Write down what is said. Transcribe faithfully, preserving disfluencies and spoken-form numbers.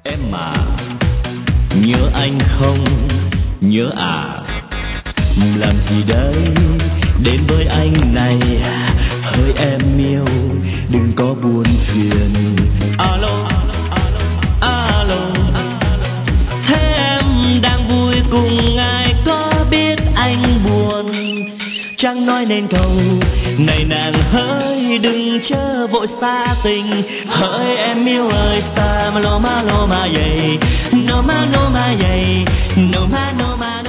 Em mà nhớ anh không, nhớ à, làm gì đây đến với anh này, hỡi em yêu đừng có buồn phiền. Alo alo, thế em đang vui cùng ai, có biết anh buồn chẳng nói nên câu này nàng hỡi đừng chớ vội xa tình, hỡi em yêu ơi xa mà lô ma lô ma dày, nô ma nô ma dày, nô ma nô ma.